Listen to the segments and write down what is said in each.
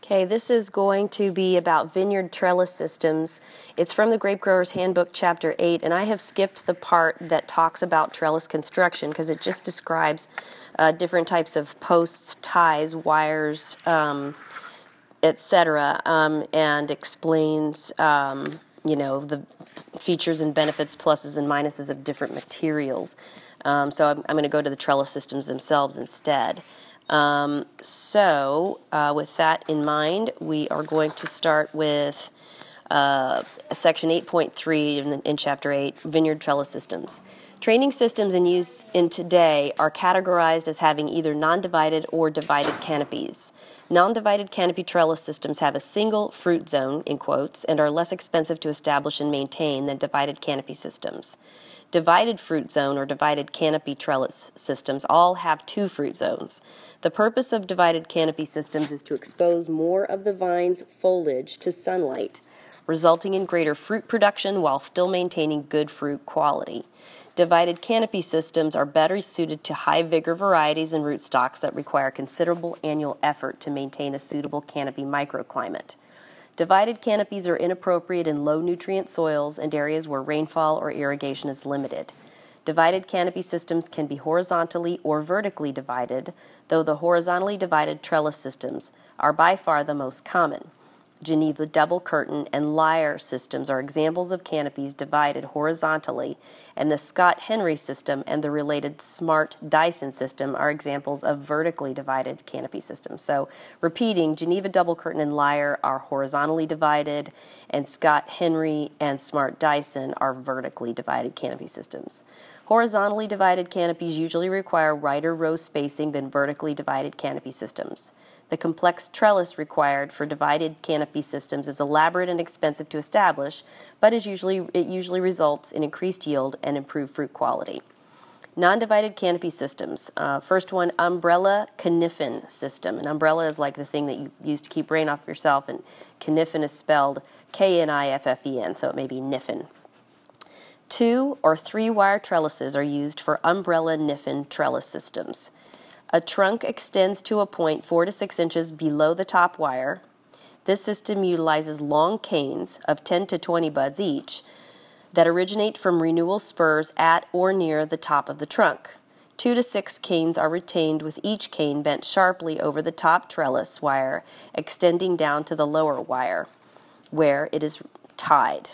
Okay, this is going to be about vineyard trellis systems. It's from the Grape Grower's Handbook, Chapter 8, and I have skipped the part that talks about trellis construction because it just describes different types of posts, ties, wires, etc., and explains, the features and benefits, pluses and minuses of different materials. So I'm going to go to the trellis systems themselves instead. With that in mind, we are going to start with section 8.3 in Chapter 8, Vineyard Trellis Systems. Training systems in use in today are categorized as having either non-divided or divided canopies. Non-divided canopy trellis systems have a single fruit zone, in quotes, and are less expensive to establish and maintain than divided canopy systems. Divided fruit zone or divided canopy trellis systems all have two fruit zones. The purpose of divided canopy systems is to expose more of the vine's foliage to sunlight, resulting in greater fruit production while still maintaining good fruit quality. Divided canopy systems are better suited to high-vigor varieties and rootstocks that require considerable annual effort to maintain a suitable canopy microclimate. Divided canopies are inappropriate in low-nutrient soils and areas where rainfall or irrigation is limited. Divided canopy systems can be horizontally or vertically divided, though the horizontally divided trellis systems are by far the most common. Geneva double curtain and lyre systems are examples of canopies divided horizontally, and the Scott-Henry system and the related Smart-Dyson system are examples of vertically divided canopy systems. So, repeating, Geneva double curtain and lyre are horizontally divided, and Scott-Henry and Smart-Dyson are vertically divided canopy systems. Horizontally divided canopies usually require wider row spacing than vertically divided canopy systems. The complex trellis required for divided canopy systems is elaborate and expensive to establish, but it usually results in increased yield and improved fruit quality. Non-divided canopy systems. First one, umbrella conifer system. An umbrella is like the thing that you use to keep rain off yourself, and conifer is spelled K-N-I-F-F-E-N, so it may be niffin. 2 or 3 wire trellises are used for umbrella niffin trellis systems. A trunk extends to a point 4 to 6 inches below the top wire. This system utilizes long canes of 10 to 20 buds each that originate from renewal spurs at or near the top of the trunk. 2 to 6 canes are retained with each cane bent sharply over the top trellis wire, extending down to the lower wire, where it is tied.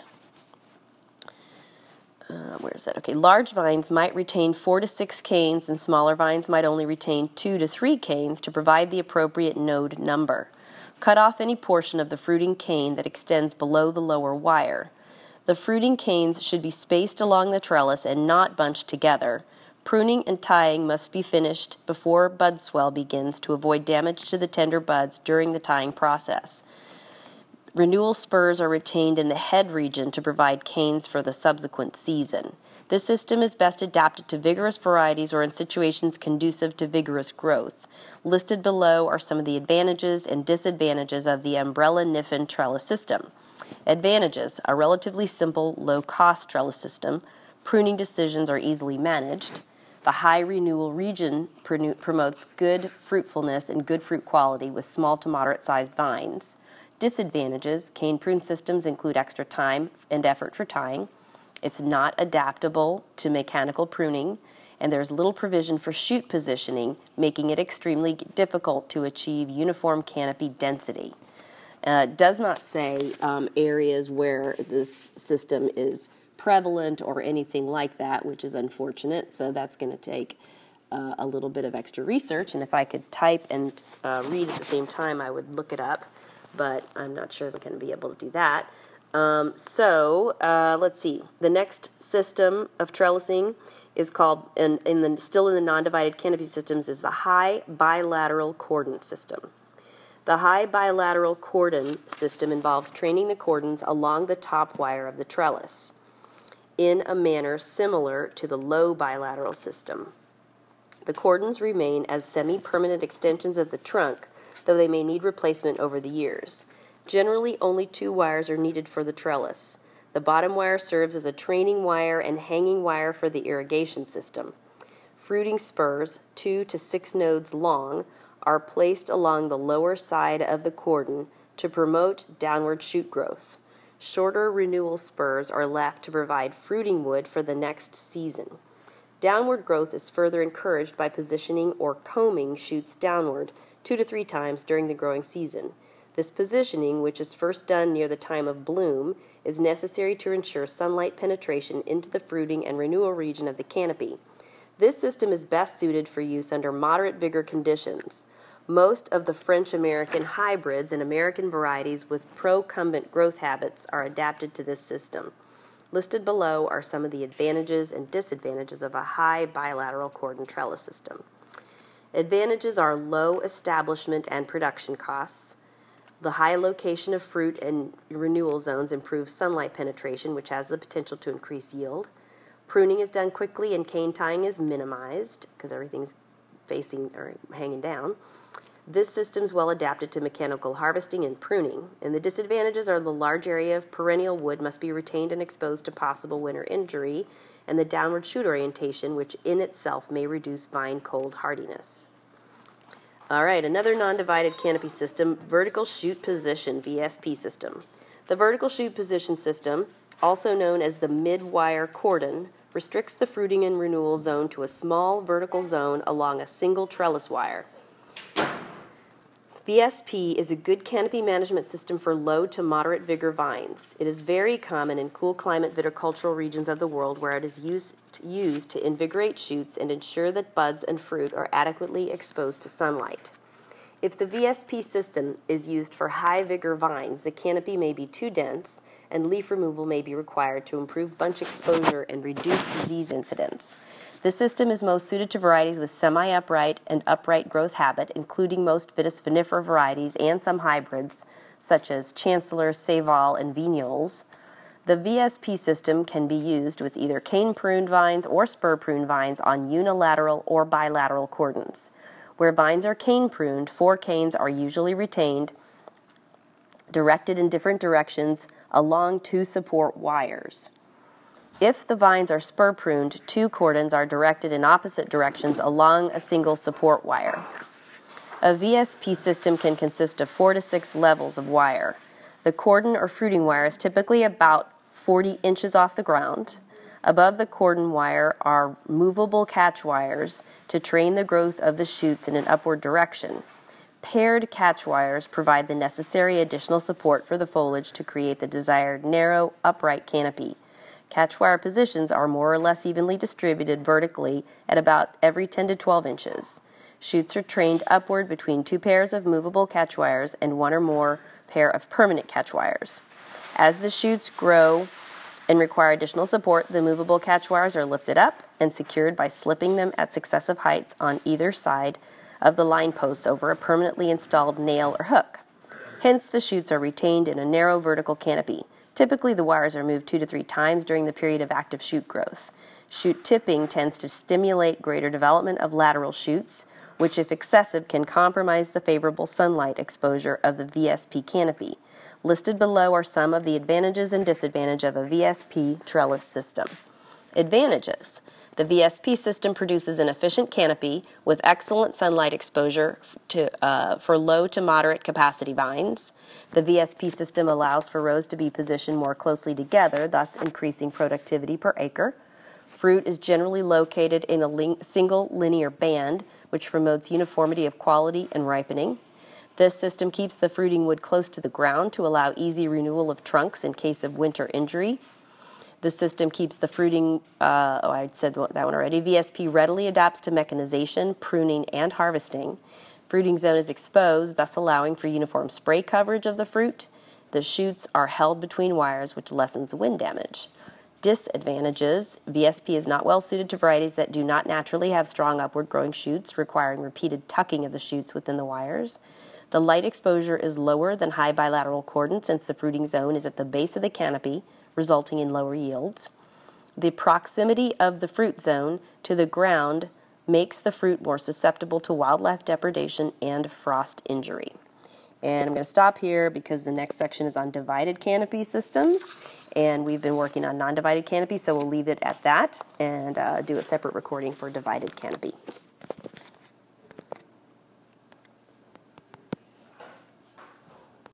Large vines might retain 4 to 6 canes, and smaller vines might only retain 2 to 3 canes to provide the appropriate node number. Cut off any portion of the fruiting cane that extends below the lower wire. The fruiting canes should be spaced along the trellis and not bunched together. Pruning and tying must be finished before bud swell begins to avoid damage to the tender buds during the tying process. Renewal spurs are retained in the head region to provide canes for the subsequent season. This system is best adapted to vigorous varieties or in situations conducive to vigorous growth. Listed below are some of the advantages and disadvantages of the umbrella niffin trellis system. Advantages: a relatively simple, low-cost trellis system. Pruning decisions are easily managed. The high renewal region promotes good fruitfulness and good fruit quality with small to moderate-sized vines. Disadvantages: cane prune systems include extra time and effort for tying. It's not adaptable to mechanical pruning, and there's little provision for shoot positioning, making it extremely difficult to achieve uniform canopy density. It does not say areas where this system is prevalent or anything like that, which is unfortunate, so that's going to take a little bit of extra research, and if I could type and read at the same time, I would look it up. But I'm not sure if I'm going to be able to do that. Let's see. The next system of trellising is called, still in the non-divided canopy systems, is the high bilateral cordon system. The high bilateral cordon system involves training the cordons along the top wire of the trellis in a manner similar to the low bilateral system. The cordons remain as semi-permanent extensions of the trunk, though they may need replacement over the years. Generally, only 2 wires are needed for the trellis. The bottom wire serves as a training wire and hanging wire for the irrigation system. Fruiting spurs, 2 to 6 nodes long, are placed along the lower side of the cordon to promote downward shoot growth. Shorter renewal spurs are left to provide fruiting wood for the next season. Downward growth is further encouraged by positioning or combing shoots downward 2 to 3 times during the growing season. This positioning, which is first done near the time of bloom, is necessary to ensure sunlight penetration into the fruiting and renewal region of the canopy. This system is best suited for use under moderate vigor conditions. Most of the French-American hybrids and American varieties with procumbent growth habits are adapted to this system. Listed below are some of the advantages and disadvantages of a high bilateral cordon trellis system. Advantages are low establishment and production costs. The high location of fruit and renewal zones improves sunlight penetration, which has the potential to increase yield. Pruning is done quickly and cane tying is minimized because everything's facing or hanging down. This system is well adapted to mechanical harvesting and pruning, and the disadvantages are the large area of perennial wood must be retained and exposed to possible winter injury, and the downward shoot orientation, which in itself may reduce vine cold hardiness. All right, another non-divided canopy system, vertical shoot position, VSP system. The vertical shoot position system, also known as the mid-wire cordon, restricts the fruiting and renewal zone to a small vertical zone along a single trellis wire. VSP is a good canopy management system for low to moderate vigor vines. It is very common in cool climate viticultural regions of the world where it is used to invigorate shoots and ensure that buds and fruit are adequately exposed to sunlight. If the VSP system is used for high vigor vines, the canopy may be too dense and leaf removal may be required to improve bunch exposure and reduce disease incidence. This system is most suited to varieties with semi-upright and upright growth habit, including most Vitis vinifera varieties and some hybrids, such as Chancellor, Saval, and Vignoles. The VSP system can be used with either cane-pruned vines or spur-pruned vines on unilateral or bilateral cordons. Where vines are cane-pruned, 4 canes are usually retained, directed in different directions along 2 support wires. If the vines are spur-pruned, 2 cordons are directed in opposite directions along a single support wire. A VSP system can consist of 4 to 6 levels of wire. The cordon or fruiting wire is typically about 40 inches off the ground. Above the cordon wire are movable catch wires to train the growth of the shoots in an upward direction. Paired catch wires provide the necessary additional support for the foliage to create the desired narrow, upright canopy. Catch wire positions are more or less evenly distributed vertically at about every 10 to 12 inches. Shoots are trained upward between 2 pairs of movable catch wires and 1 or more pair of permanent catch wires. As the shoots grow and require additional support, the movable catch wires are lifted up and secured by slipping them at successive heights on either side of the line posts over a permanently installed nail or hook. Hence, the shoots are retained in a narrow vertical canopy. Typically, the wires are moved 2 to 3 times during the period of active shoot growth. Shoot tipping tends to stimulate greater development of lateral shoots, which, if excessive, can compromise the favorable sunlight exposure of the VSP canopy. Listed below are some of the advantages and disadvantages of a VSP trellis system. Advantages. The VSP system produces an efficient canopy with excellent sunlight exposure for low to moderate capacity vines. The VSP system allows for rows to be positioned more closely together, thus increasing productivity per acre. Fruit is generally located in a single linear band, which promotes uniformity of quality and ripening. This system keeps the fruiting wood close to the ground to allow easy renewal of trunks in case of winter injury. The system keeps the fruiting, I said that one already. VSP readily adapts to mechanization, pruning, and harvesting. Fruiting zone is exposed, thus allowing for uniform spray coverage of the fruit. The shoots are held between wires, which lessens wind damage. Disadvantages. VSP is not well suited to varieties that do not naturally have strong upward growing shoots, requiring repeated tucking of the shoots within the wires. The light exposure is lower than high bilateral cordon since the fruiting zone is at the base of the canopy, resulting in lower yields. The proximity of the fruit zone to the ground makes the fruit more susceptible to wildlife depredation and frost injury. And I'm going to stop here because the next section is on divided canopy systems, and we've been working on non-divided canopy, so we'll leave it at that and do a separate recording for divided canopy.